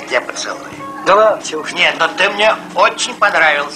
тебя поцелую. Да ладно, чего уж. Нет, но ты мне очень понравился.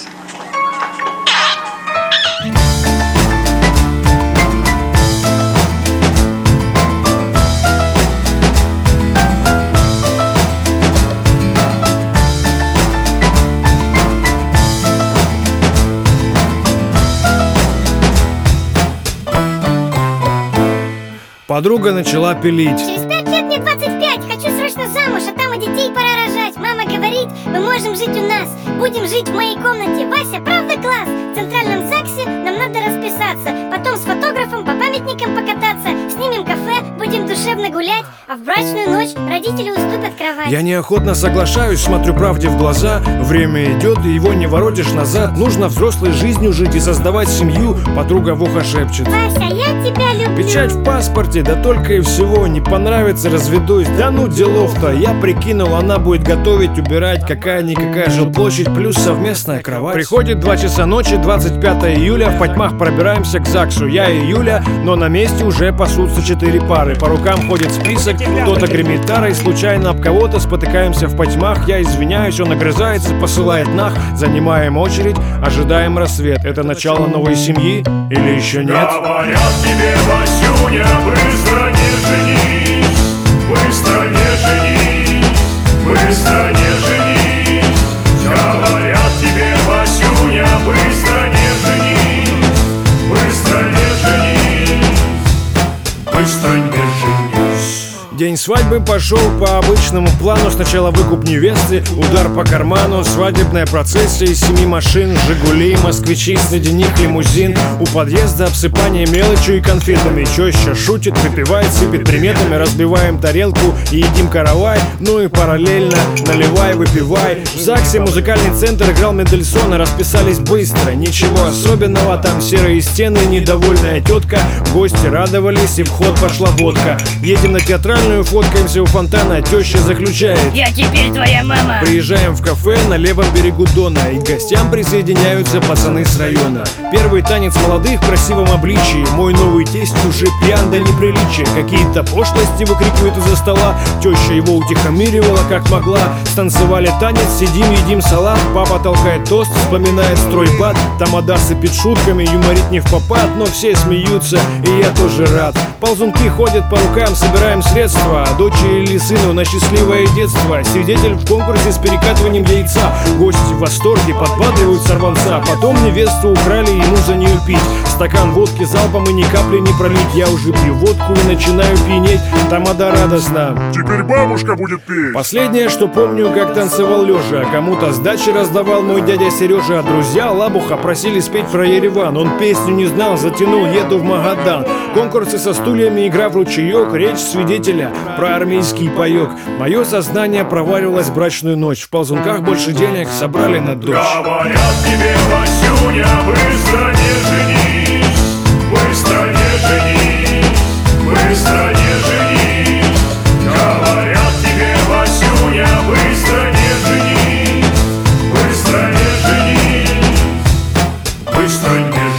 Подруга начала пилить. Через 5 лет мне 25, хочу срочно замуж, а там и детей пора рожать. Мама говорит, мы можем жить у нас, будем жить в моей комнате. Вася, правда класс? В центральном ЗАГСе нам надо расписаться, потом с фотографом по памятникам покататься, снимем кафе, будем душевно гулять, а в брачную ночь родители уступят кровать. Я неохотно соглашаюсь, смотрю правде в глаза. Время идет, и его не воротишь назад. Нужно взрослой жизнью жить и создавать семью. Подруга в ухо шепчет: Вася, я тебя люблю. печать в паспорте, да только и всего. Не понравится, разведусь, да ну делов-то. Я прикинул, она будет готовить, убирать. Какая-никакая жилплощадь плюс совместная кровать. Приходит 2 часа ночи, 25 июля. В потьмах пробираемся к ЗАГСу. Я и Юля, но на месте уже пасутся 4 пары. По рукам ходит список, кто-то гремит тарой. Случайно об кого-то спотыкаемся в потьмах. Я извиняюсь, он огрызается, посылает нах. Занимаем очередь, ожидаем рассвет. Это начало новой семьи или еще нет? Говорят тебе, Васюня, быстро не женись, быстро не женись, быстро не женись. Говорят тебе, Васюня, быстро не женись, быстро не женись, быстро не женись. День свадьбы пошел по обычному плану. Сначала выкуп невесты, удар по карману, свадебная процессия из 7 машин, Жигули, москвичи, среди них лимузин. У подъезда обсыпание мелочью и конфетами. Теща шутит, выпивает, сыпет приметами. Разбиваем тарелку и едим каравай. Ну и параллельно наливай, выпивай. В ЗАГСе музыкальный центр играл Мендельсона. Расписались быстро, ничего особенного. Там серые стены, недовольная тетка. Гости радовались, и в ход пошла водка. Едем на театральную, фоткаемся у фонтана, теща заключает: Я теперь твоя мама. Приезжаем в кафе на левом берегу Дона, и к гостям присоединяются пацаны с района. Первый танец молодых в красивом обличии. Мой новый тесть уже пьян до неприличия. Какие-то пошлости выкрикивает из-за стола. Теща его утихомиривала как могла. Станцевали танец, сидим, едим салат. Папа толкает тост, вспоминает стройбат. Тамада сыпет шутками, юморит не впопад, но все смеются, и я тоже рад. Ползунки ходят по рукам, собираем средства. Дочери или сыну на счастливое детство. Свидетель в конкурсе с перекатыванием яйца. Гости в восторге, подбадривают сорванца. Потом невесту украли, ему за нее пить. Стакан водки залпом и ни капли не пролить. Я уже пью водку и начинаю пьянеть. Тамада радостно: Теперь бабушка будет петь. Последнее, что помню, как танцевал лежа. Кому-то сдачи раздавал мой дядя Сережа. А друзья Лабуха просили спеть про Ереван. Он песню не знал, затянул «Еду в Магадан». Конкурсы со стульями, игра в ручеек, речь свидетеля про армейский паёк. Мое сознание проваливалось в брачную ночь. В ползунках больше денег собрали на дочь. Говорят тебе, Васюня, быстро не женись, быстро не женись, быстро не женись. Говорят тебе, Васюня, быстро не женись, быстро не женись, быстро не женись.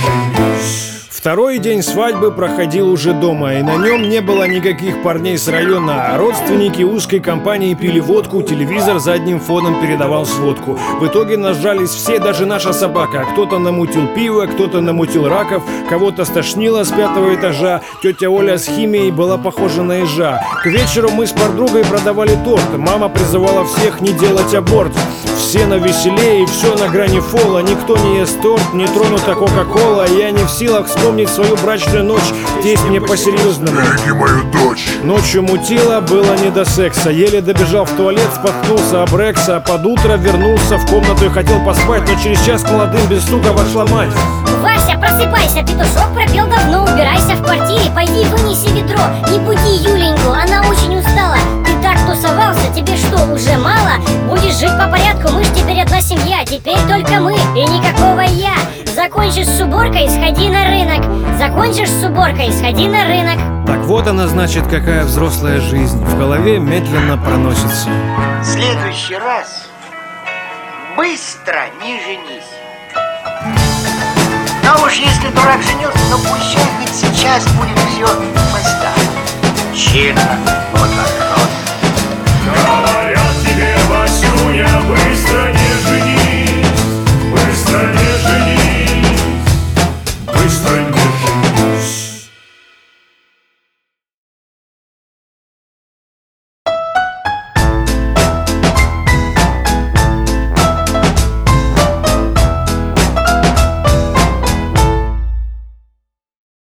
Второй день свадьбы проходил уже дома, и на нем не было никаких парней с района. А родственники узкой компании пили водку, телевизор задним фоном передавал сводку. В итоге нажались все, даже наша собака. Кто-то намутил пиво, кто-то намутил раков, кого-то стошнило с 5-го этажа. Тетя Оля с химией была похожа на ежа. К вечеру мы с подругой продавали торт. Мама призывала всех не делать аборт. Все навеселее и все на грани фола. Никто не ест торт, не тронута кока-кола. Я не в силах вспомнить свою брачную ночь. Тесть мне по-серьезному: Береги мою дочь. ночью мутило, было не до секса. Еле добежал в туалет, споткнулся об Рекса. Под утро вернулся в комнату и хотел поспать, но через час к молодым без стука вошла мать. Вася, просыпайся, петушок пропел давно. Убирайся в квартире, пойди вынеси ведро. Не буди Юленьку, она очень устала. Ты так тусовался, тебе что, уже мало? Будешь жить по порядку, мы ж теперь одна семья. Теперь только мы и никакого я. Закончишь с уборкой, сходи на рынок. Закончишь с уборкой, сходи на рынок. Так вот она, значит, какая взрослая жизнь. В голове медленно проносится: В следующий раз быстро не женись. Но уж если дурак женился, то пусть хоть сейчас будет все по-старому. Чинно.